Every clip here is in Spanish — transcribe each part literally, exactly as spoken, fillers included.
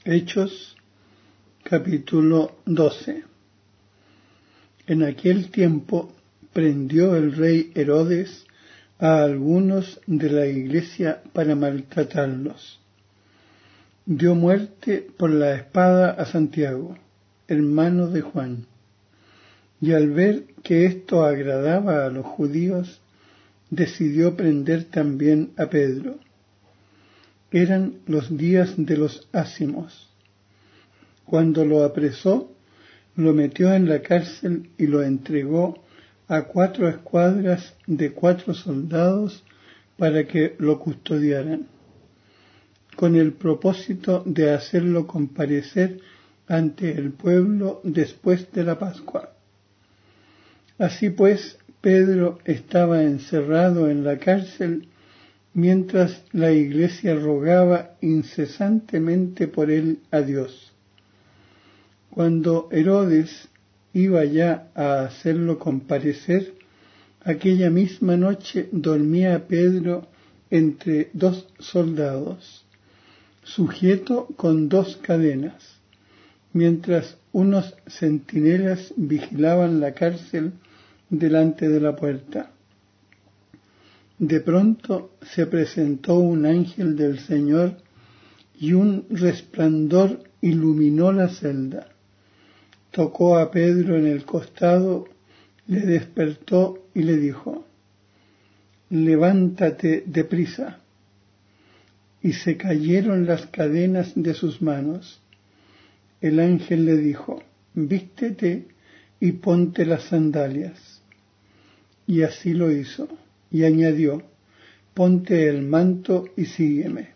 Hechos, capítulo doce. En aquel tiempo prendió el rey Herodes a algunos de la iglesia para maltratarlos. Dio muerte por la espada a Santiago, hermano de Juan, y al ver que esto agradaba a los judíos, decidió prender también a Pedro. Eran los días de los ázimos. Cuando lo apresó, lo metió en la cárcel y lo entregó a cuatro escuadras de cuatro soldados para que lo custodiaran, con el propósito de hacerlo comparecer ante el pueblo después de la Pascua. Así pues, Pedro estaba encerrado en la cárcel mientras la iglesia rogaba incesantemente por él a Dios. Cuando Herodes iba ya a hacerlo comparecer, aquella misma noche dormía Pedro entre dos soldados, sujeto con dos cadenas, mientras unos centinelas vigilaban la cárcel delante de la puerta. De pronto se presentó un ángel del Señor y un resplandor iluminó la celda. Tocó a Pedro en el costado, le despertó y le dijo: «Levántate deprisa». Y se cayeron las cadenas de sus manos. El ángel le dijo: «Vístete y ponte las sandalias». Y así lo hizo. Y añadió: «Ponte el manto y sígueme».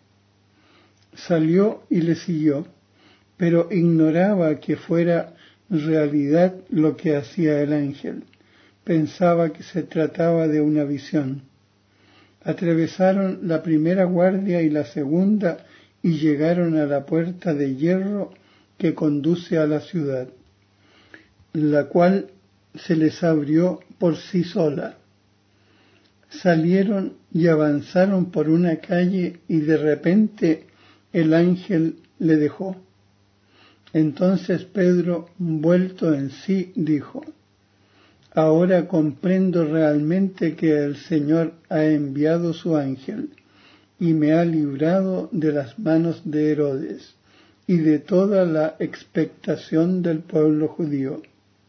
Salió y le siguió, pero ignoraba que fuera realidad lo que hacía el ángel. Pensaba que se trataba de una visión. Atravesaron la primera guardia y la segunda y llegaron a la puerta de hierro que conduce a la ciudad, la cual se les abrió por sí sola. Salieron y avanzaron por una calle y de repente el ángel le dejó. Entonces Pedro, vuelto en sí, dijo: «Ahora comprendo realmente que el Señor ha enviado su ángel y me ha librado de las manos de Herodes y de toda la expectación del pueblo judío».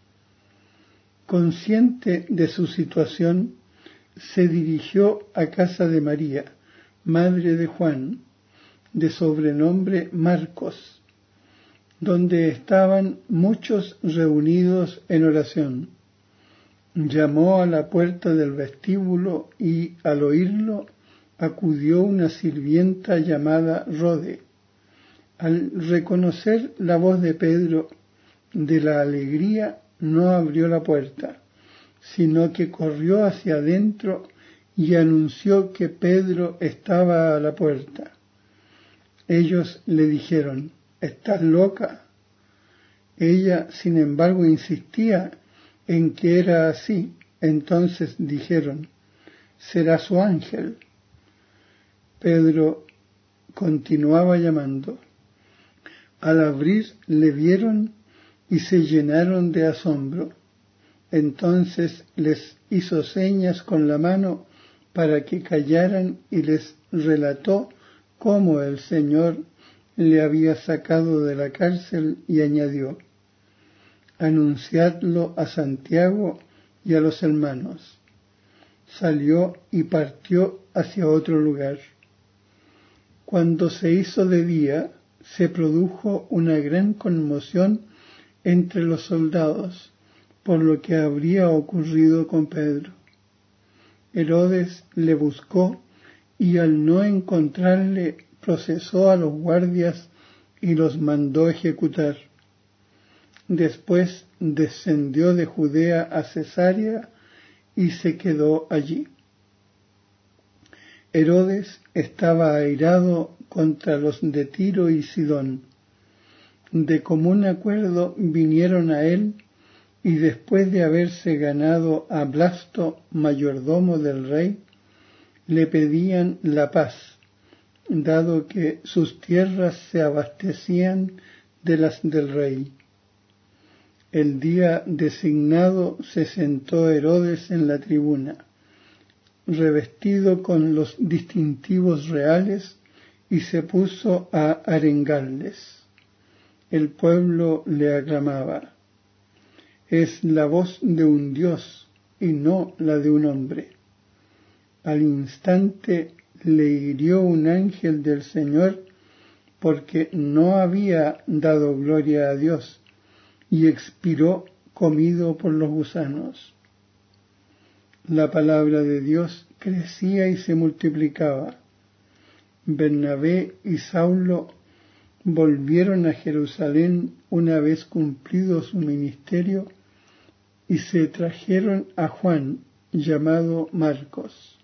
Consciente de su situación, se dirigió a casa de María, madre de Juan, de sobrenombre Marcos, donde estaban muchos reunidos en oración. Llamó a la puerta del vestíbulo y, al oírlo, acudió una sirvienta llamada Rode. Al reconocer la voz de Pedro, de la alegría no abrió la puerta, sino que corrió hacia adentro y anunció que Pedro estaba a la puerta. Ellos le dijeron: «¿Estás loca?». Ella, sin embargo, insistía en que era así. Entonces dijeron: «Será su ángel». Pedro continuaba llamando. Al abrir le vieron y se llenaron de asombro. Entonces les hizo señas con la mano para que callaran y les relató cómo el Señor le había sacado de la cárcel y añadió: «Anunciadlo a Santiago y a los hermanos». Salió y partió hacia otro lugar. Cuando se hizo de día, se produjo una gran conmoción entre los soldados por lo que habría ocurrido con Pedro. Herodes le buscó y al no encontrarle procesó a los guardias y los mandó ejecutar. Después descendió de Judea a Cesarea y se quedó allí. Herodes estaba airado contra los de Tiro y Sidón. De común acuerdo vinieron a él y después de haberse ganado a Blasto, mayordomo del rey, le pedían la paz, dado que sus tierras se abastecían de las del rey. El día designado se sentó Herodes en la tribuna, revestido con los distintivos reales, y se puso a arengarles. El pueblo le aclamaba: es la voz de un Dios y no la de un hombre. Al instante le hirió un ángel del Señor porque no había dado gloria a Dios, y expiró comido por los gusanos. La palabra de Dios crecía y se multiplicaba. Bernabé y Saulo volvieron a Jerusalén una vez cumplido su ministerio y se trajeron a Juan, llamado Marcos.